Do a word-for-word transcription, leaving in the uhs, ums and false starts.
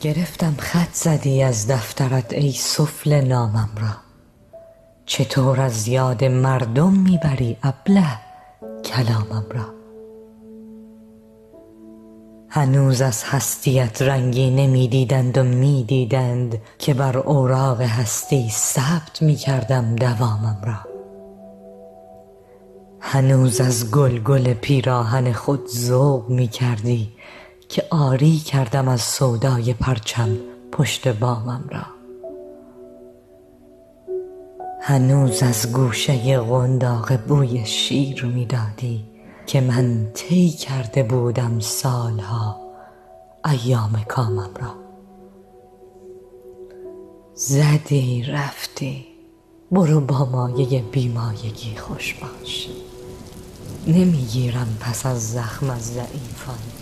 گرفتم خط زدی از دفترت ای سفله نامم را، چطور از یاد مردم میبری ابله کلامم را. هنوز از هستیت رنگی نمیدیدند و میدیدند که بر اوراق هستی ثبت میکردم دوامم را. هنوز از گل گل پیراهن خود ذوق میکردی که آری کردم از سودای پرچم پشت بامم را. هنوز از گوشه قنداق بوی شیر میدادی که من طی کرده بودم سالها ایام کامم را. زدی رفتی، برو با مایه بیمایگی خوش باش، نمیگیرم پس از زخم از ضعیفان